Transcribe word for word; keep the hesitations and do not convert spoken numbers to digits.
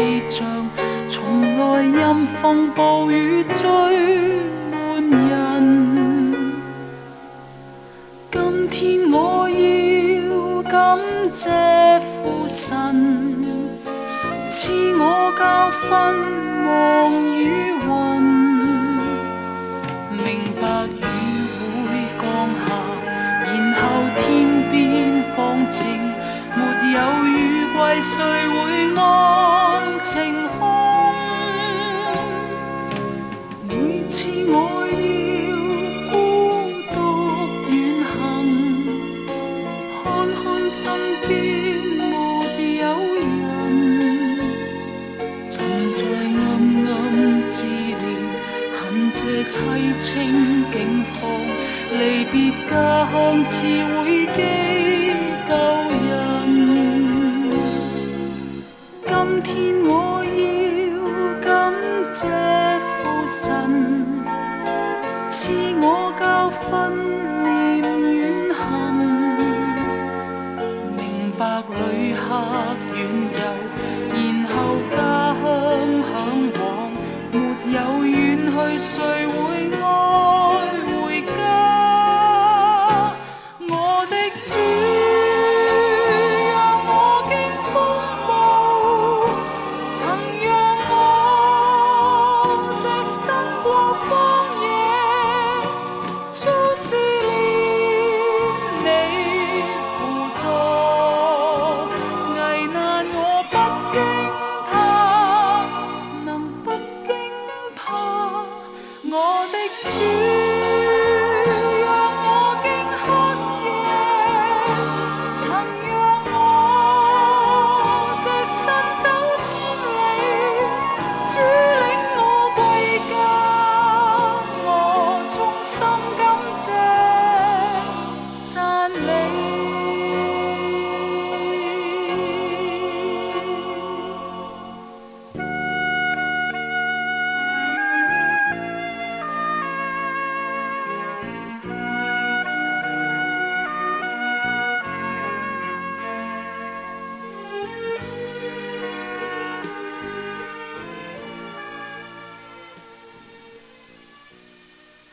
氣象，從來任風暴雨追滿人。今天我要感謝父神，賜我教訓黃與雲，明白雨會降下，然後天邊放晴，沒有雨季誰會安晴空？每次我要孤獨遠行，看看身邊沒有人，曾在暗暗自憐，恨這凄清境況，離別家鄉似會記舊人。今天我要感謝父神，賜我教訓念遠行，明白旅客遠遊，然後家鄉向往，沒有遠去誰會愛回家？我的主，讓我經風暴，曾讓